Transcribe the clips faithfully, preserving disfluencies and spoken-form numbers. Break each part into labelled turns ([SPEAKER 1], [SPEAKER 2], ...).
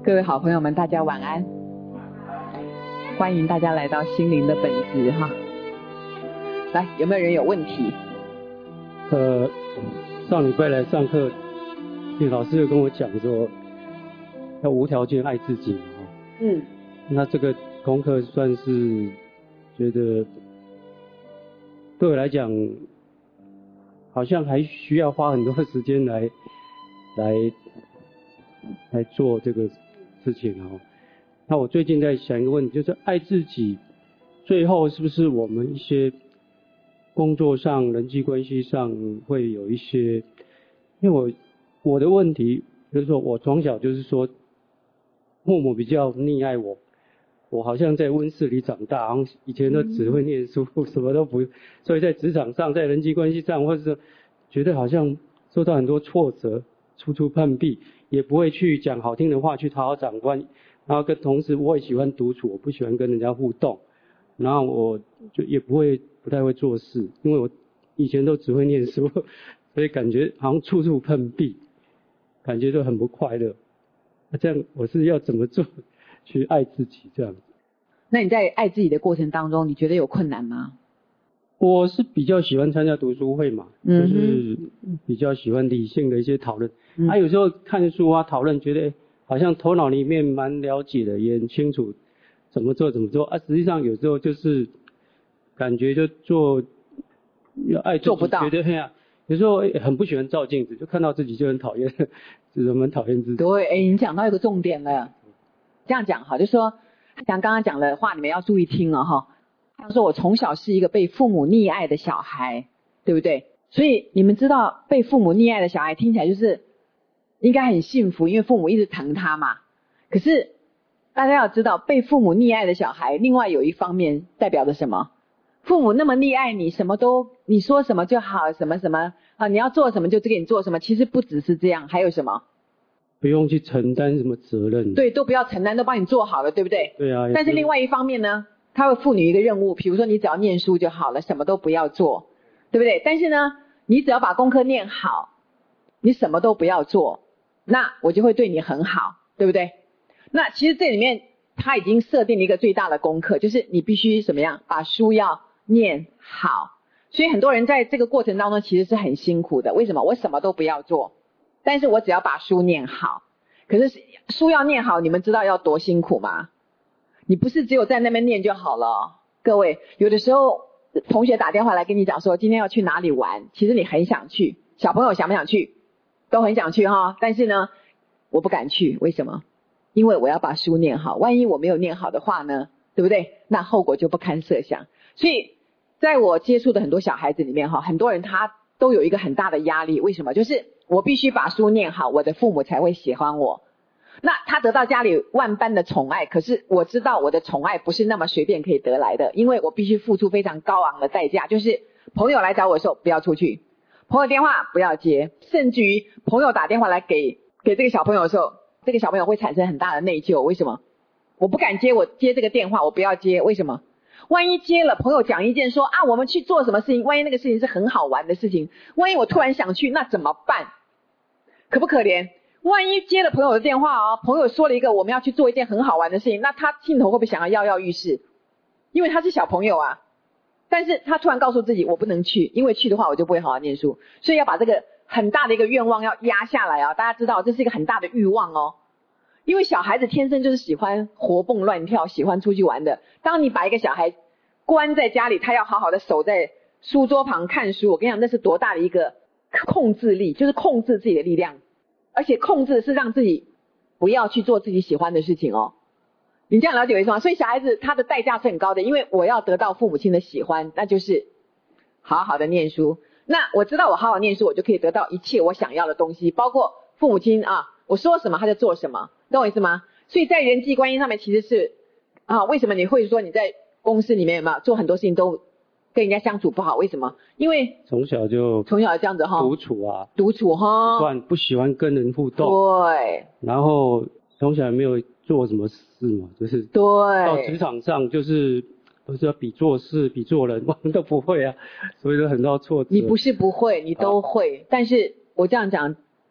[SPEAKER 1] 各位好朋友们，大家晚安，欢迎大家来到心灵的本质哈。来，有没有人有问题？
[SPEAKER 2] 呃，上礼拜来上课，老师就跟我讲说，要无条件爱自己哈。嗯。那这个功课算是觉得对我来讲，好像还需要花很多时间来来来做这个事情哦。那我最近在想一个问题，就是爱自己，最后是不是我们一些工作上、人际关系上会有一些，因为我我的问题就是说，我从小就是说，父母比较溺爱我，我好像在温室里长大，好像以前都只会念书，什么都不，所以在职场上、在人际关系上，或者是觉得好像受到很多挫折，处处碰壁，也不会去讲好听的话去讨好长官。然后跟同事，我也喜欢独处，我不喜欢跟人家互动，然后我就也不会不太会做事，因为我以前都只会念书，所以感觉好像处处碰壁，感觉都很不快乐。那这样我是要怎么做去爱自己这样？
[SPEAKER 1] 那你在爱自己的过程当中，你觉得有困难吗？
[SPEAKER 2] 我是比较喜欢参加读书会嘛，嗯、就是比较喜欢理性的一些讨论。嗯、啊，有时候看书啊讨论，觉得好像头脑里面蛮了解的，也很清楚怎么做怎么做啊。实际上有时候就是感觉就做要爱自己，
[SPEAKER 1] 做不到，
[SPEAKER 2] 觉得嘿啊，有时候很不喜欢照镜子，就看到自己就很讨厌，就是蛮讨厌自己。
[SPEAKER 1] 对，哎，你讲到一个重点了。这样讲哈，就说像刚刚讲的话，你们要注意听了哈。他说我从小是一个被父母溺爱的小孩，对不对？所以你们知道被父母溺爱的小孩听起来就是应该很幸福，因为父母一直疼他嘛。可是大家要知道，被父母溺爱的小孩另外有一方面代表着什么？父母那么溺爱你，什么都你说什么就好，什么什么啊，你要做什么就给你做什么。其实不只是这样，还有什么？
[SPEAKER 2] 不用去承担什么责任。
[SPEAKER 1] 对，都不要承担，都帮你做好了，对不对？
[SPEAKER 2] 对啊。
[SPEAKER 1] 但是另外一方面呢，他会赋予一个任务，比如说你只要念书就好了，什么都不要做，对不对？但是呢，你只要把功课念好，你什么都不要做，那我就会对你很好，对不对？那其实这里面他已经设定了一个最大的功课，就是你必须怎么样把书要念好。所以很多人在这个过程当中其实是很辛苦的。为什么？我什么都不要做，但是我只要把书念好。可是书要念好，你们知道要多辛苦吗？你不是只有在那边念就好了。各位，有的时候同学打电话来跟你讲说今天要去哪里玩，其实你很想去，小朋友想不想去？都很想去哈，但是呢我不敢去。为什么？因为我要把书念好，万一我没有念好的话呢，对不对？那后果就不堪设想。所以在我接触的很多小孩子里面哈，很多人他都有一个很大的压力。为什么？就是我必须把书念好，我的父母才会喜欢我。那他得到家里万般的宠爱，可是我知道我的宠爱不是那么随便可以得来的，因为我必须付出非常高昂的代价。就是朋友来找我的时候不要出去，朋友电话不要接，甚至于朋友打电话来给给这个小朋友的时候，这个小朋友会产生很大的内疚。为什么？我不敢接，我接这个电话我不要接。为什么？万一接了，朋友讲一件说啊我们去做什么事情，万一那个事情是很好玩的事情，万一我突然想去，那怎么办？可不可怜？万一接了朋友的电话哦，朋友说了一个我们要去做一件很好玩的事情，那他心头会不会想要跃跃欲试？因为他是小朋友啊，但是他突然告诉自己我不能去，因为去的话我就不会好好念书，所以要把这个很大的一个愿望要压下来啊！大家知道这是一个很大的欲望哦，因为小孩子天生就是喜欢活蹦乱跳，喜欢出去玩的。当你把一个小孩关在家里，他要好好的守在书桌旁看书，我跟你讲那是多大的一个控制力，就是控制自己的力量。而且控制是让自己不要去做自己喜欢的事情哦。你这样了解我意思吗？所以小孩子他的代价是很高的，因为我要得到父母亲的喜欢，那就是好好的念书。那我知道我好好念书，我就可以得到一切我想要的东西，包括父母亲啊，我说什么他就做什么，懂我意思吗？所以在人际关系上面其实是啊，为什么你会说你在公司里面有没有做很多事情都跟人家相处不好？为什么？因为
[SPEAKER 2] 从小就
[SPEAKER 1] 从小这样子哈，
[SPEAKER 2] 独处啊，
[SPEAKER 1] 独处哈，
[SPEAKER 2] 不不喜欢跟人互动，
[SPEAKER 1] 对，
[SPEAKER 2] 然后从小也没有做什么事嘛，就是
[SPEAKER 1] 对，
[SPEAKER 2] 到职场上就是都是要比做事比做人，我们都不会啊，所以都很多挫折。
[SPEAKER 1] 你不是不会，你都会，啊、但是我这样讲，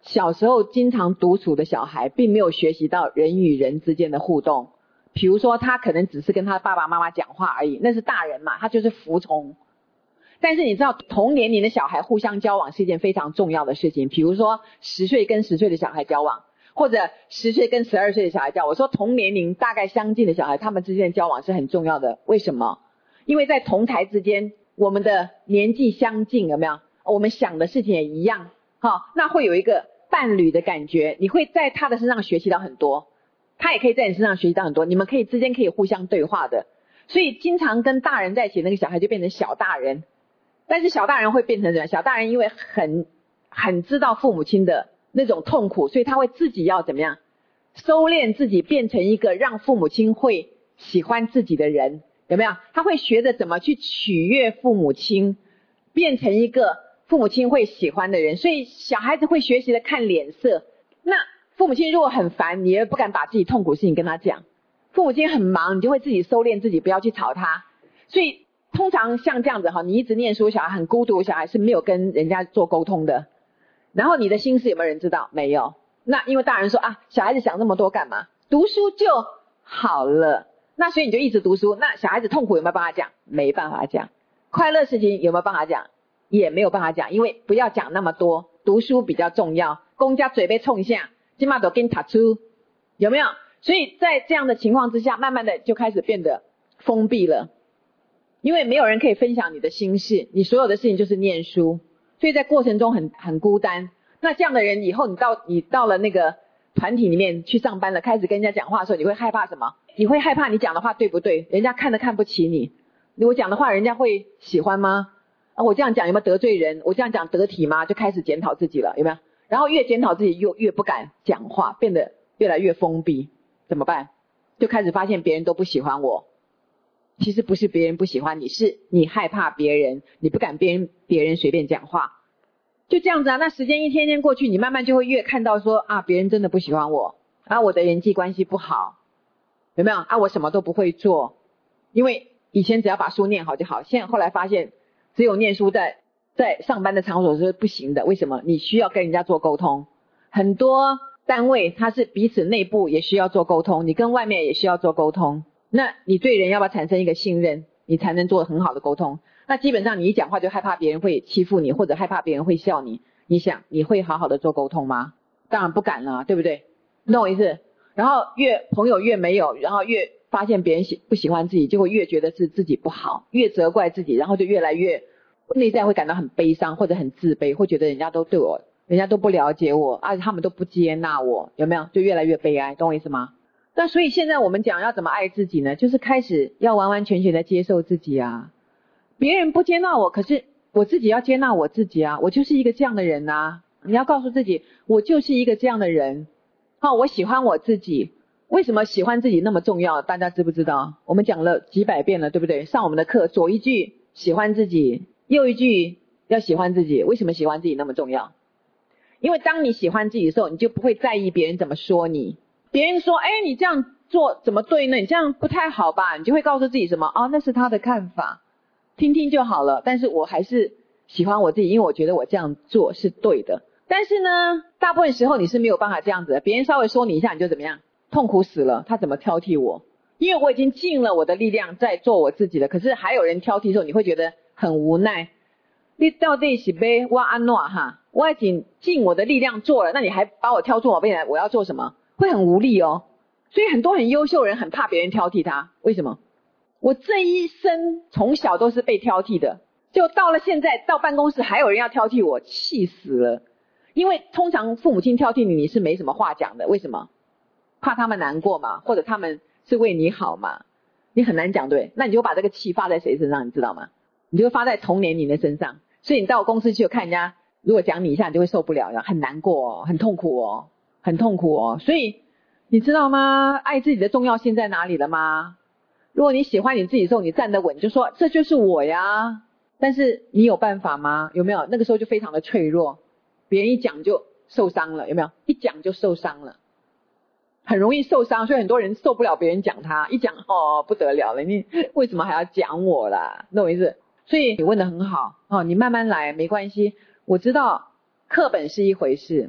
[SPEAKER 1] 小时候经常独处的小孩并没有学习到人与人之间的互动，比如说他可能只是跟他爸爸妈妈讲话而已，那是大人嘛，他就是服从。但是你知道同年龄的小孩互相交往是一件非常重要的事情，比如说十岁跟十岁的小孩交往，或者十岁跟十二岁的小孩交往，我说同年龄大概相近的小孩他们之间的交往是很重要的。为什么？因为在同台之间我们的年纪相近，有没有？我们想的事情也一样，好，那会有一个伴侣的感觉，你会在他的身上学习到很多，他也可以在你身上学习到很多，你们可以之间可以互相对话的。所以经常跟大人在一起，那个小孩就变成小大人。但是小大人会变成怎样？小大人因为很很知道父母亲的那种痛苦，所以他会自己要怎么样收敛自己，变成一个让父母亲会喜欢自己的人，有没有？他会学着怎么去取悦父母亲，变成一个父母亲会喜欢的人。所以小孩子会学习的看脸色。那父母亲如果很烦，你也不敢把自己痛苦的事情跟他讲。父母亲很忙，你就会自己收敛自己，不要去吵他。所以通常像这样子哈，你一直念书，小孩很孤独，小孩是没有跟人家做沟通的。然后你的心事有没有人知道？没有。那因为大人说啊，小孩子想那么多干嘛？读书就好了。那所以你就一直读书。那小孩子痛苦有没有办法讲？没办法讲。快乐事情有没有办法讲？也没有办法讲，因为不要讲那么多，读书比较重要。公家嘴被冲一下，今嘛都给你打出，有没有？所以在这样的情况之下，慢慢的就开始变得封闭了。因为没有人可以分享你的心事，你所有的事情就是念书，所以在过程中很很孤单。那这样的人以后你到你到了那个团体里面去上班了，开始跟人家讲话的时候，你会害怕什么？你会害怕你讲的话对不对？人家看都看不起你。我讲的话人家会喜欢吗？啊，我这样讲有没有得罪人？我这样讲得体吗？就开始检讨自己了，有没有？然后越检讨自己又越不敢讲话，变得越来越封闭，怎么办？就开始发现别人都不喜欢我。其实不是别人不喜欢你，是你害怕别人，你不敢别人别人随便讲话，就这样子啊。那时间一天天过去，你慢慢就会越看到说啊，别人真的不喜欢我啊，我的人际关系不好，有没有啊？我什么都不会做，因为以前只要把书念好就好，现在后来发现只有念书在在上班的场所是不行的。为什么？你需要跟人家做沟通，很多单位它是彼此内部也需要做沟通，你跟外面也需要做沟通。那你对人要不要产生一个信任，你才能做很好的沟通。那基本上你一讲话就害怕别人会欺负你，或者害怕别人会笑你，你想你会好好的做沟通吗？当然不敢了，对不对？你懂我意思？然后越朋友越没有，然后越发现别人喜不喜欢自己，就会越觉得是自己不好，越责怪自己，然后就越来越内在会感到很悲伤，或者很自卑，会觉得人家都对我，人家都不了解我，而且他们都不接纳我，有没有？就越来越悲哀，懂我意思吗？那所以现在我们讲要怎么爱自己呢？就是开始要完完全全的接受自己啊。别人不接纳我，可是我自己要接纳我自己啊，我就是一个这样的人啊。你要告诉自己，我就是一个这样的人。好，我喜欢我自己。为什么喜欢自己那么重要？大家知不知道？我们讲了几百遍了，对不对？上我们的课，左一句喜欢自己，右一句要喜欢自己。为什么喜欢自己那么重要？因为当你喜欢自己的时候，你就不会在意别人怎么说你。别人说，哎，你这样做怎么对呢？你这样不太好吧？你就会告诉自己什么？哦，那是他的看法，听听就好了。但是我还是喜欢我自己，因为我觉得我这样做是对的。但是呢，大部分时候你是没有办法这样子的。别人稍微说你一下，你就怎么样？痛苦死了，他怎么挑剔我？因为我已经尽了我的力量在做我自己了，可是还有人挑剔的时候，你会觉得很无奈。你到底是要我安怎哈？我已经尽我的力量做了，那你还把我挑出毛病来，我要做什么？会很无力哦。所以很多很优秀的人很怕别人挑剔他。为什么？我这一生从小都是被挑剔的，就到了现在到办公室还有人要挑剔我，气死了。因为通常父母亲挑剔你，你是没什么话讲的。为什么？怕他们难过嘛，或者他们是为你好嘛，你很难讲，对。那你就把这个气发在谁身上，你知道吗？你就会发在同年龄的身上。所以你到我公司去看人家，如果讲你一下，你就会受不了，很难过哦，很痛苦哦，很痛苦哦。所以你知道吗？爱自己的重要性在哪里了吗？如果你喜欢你自己的时候，你站得稳，就说这就是我呀。但是你有办法吗？有没有？那个时候就非常的脆弱，别人一讲就受伤了，有没有？一讲就受伤了，很容易受伤。所以很多人受不了别人讲他，一讲哦不得了了，你为什么还要讲我啦？那我意思。所以你问得很好哦，你慢慢来没关系。我知道课本是一回事，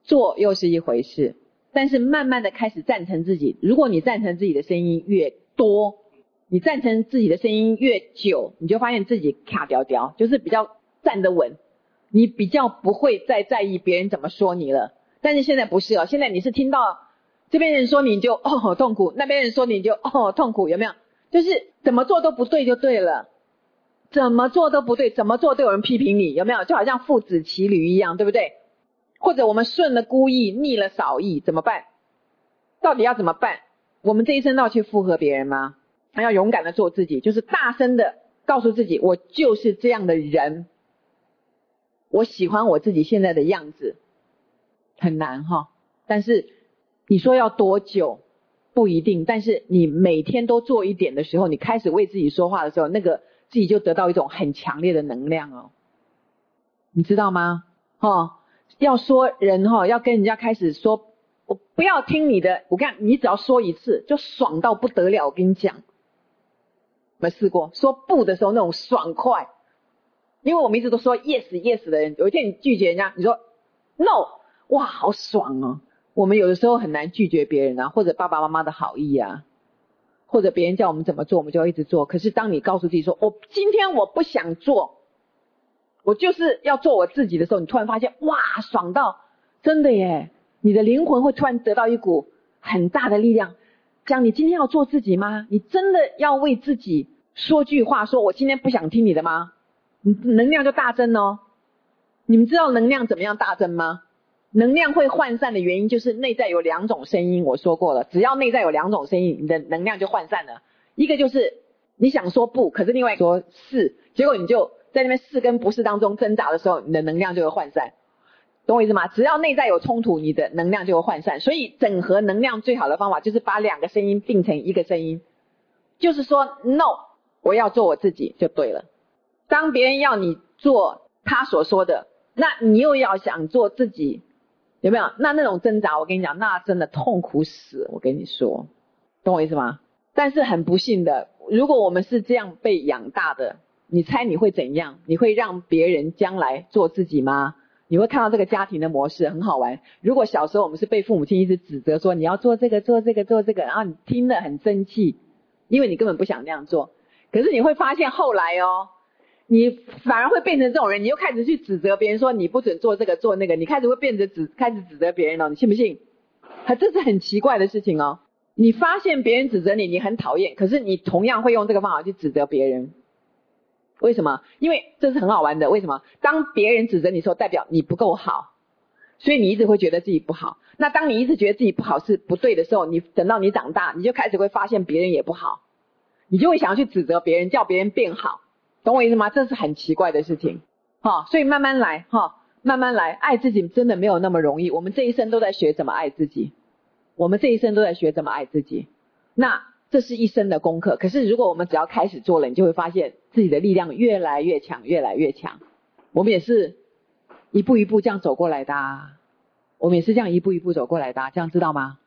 [SPEAKER 1] 做又是一回事，但是慢慢的开始赞成自己。如果你赞成自己的声音越多，你赞成自己的声音越久，你就发现自己卡掉掉，就是比较站得稳，你比较不会再在意别人怎么说你了。但是现在不是哦，现在你是听到这边人说你就哦痛苦，那边人说你就哦痛苦，有没有？就是怎么做都不对就对了，怎么做都不对，怎么做都有人批评你，有没有？就好像父子骑驴一样，对不对？或者我们顺了孤意，逆了少意，怎么办？到底要怎么办？我们这一生都要去附和别人吗？还要勇敢的做自己，就是大声的告诉自己，我就是这样的人，我喜欢我自己现在的样子。很难哈，但是你说要多久不一定，但是你每天都做一点的时候，你开始为自己说话的时候，那个自己就得到一种很强烈的能量哦，你知道吗？哦，要说人哈、哦，要跟人家开始说，我不要听你的，我看你只要说一次就爽到不得了，我跟你讲，有没有试过说不的时候那种爽快？因为我们一直都说 yes yes 的人，有一天你拒绝人家，你说 no， 哇好爽哦。我们有的时候很难拒绝别人啊，或者爸爸妈妈的好意啊，或者别人叫我们怎么做我们就要一直做。可是当你告诉自己说我今天我不想做，我就是要做我自己的时候，你突然发现哇爽到真的耶，你的灵魂会突然得到一股很大的力量。讲你今天要做自己吗？你真的要为自己说句话，说我今天不想听你的吗？你能量就大增哦。你们知道能量怎么样大增吗？能量会涣散的原因就是内在有两种声音，我说过了，只要内在有两种声音，你的能量就涣散了。一个就是你想说不，可是另外一个说是，结果你就在那边是跟不是当中挣扎的时候，你的能量就会涣散。懂我意思吗？只要内在有冲突，你的能量就会涣散。所以整合能量最好的方法就是把两个声音并成一个声音，就是说 no， 我要做我自己就对了。当别人要你做他所说的，那你又要想做自己，有没有？那那种挣扎我跟你讲，那真的痛苦死，我跟你说，懂我意思吗？但是很不幸的，如果我们是这样被养大的，你猜你会怎样？你会让别人将来做自己吗？你会看到这个家庭的模式很好玩。如果小时候我们是被父母亲一直指责说你要做这个做这个做这个，然后你听了很生气，因为你根本不想那样做。可是你会发现后来哦，你反而会变成这种人，你又开始去指责别人说你不准做这个做那个，你开始会变成指开始指责别人哦，你信不信？这是很奇怪的事情哦。你发现别人指责你，你很讨厌，可是你同样会用这个方法去指责别人。为什么？因为这是很好玩的。为什么？当别人指责你的时候，代表你不够好，所以你一直会觉得自己不好。那当你一直觉得自己不好是不对的时候，你等到你长大，你就开始会发现别人也不好，你就会想要去指责别人，叫别人变好。懂我意思吗？这是很奇怪的事情。哈、哦，所以慢慢来哈、哦，慢慢来，爱自己真的没有那么容易。我们这一生都在学怎么爱自己，我们这一生都在学怎么爱自己。那这是一生的功课，可是如果我们只要开始做了，你就会发现自己的力量越来越强，越来越强。我们也是一步一步这样走过来的啊，我们也是这样一步一步走过来的啊，这样知道吗？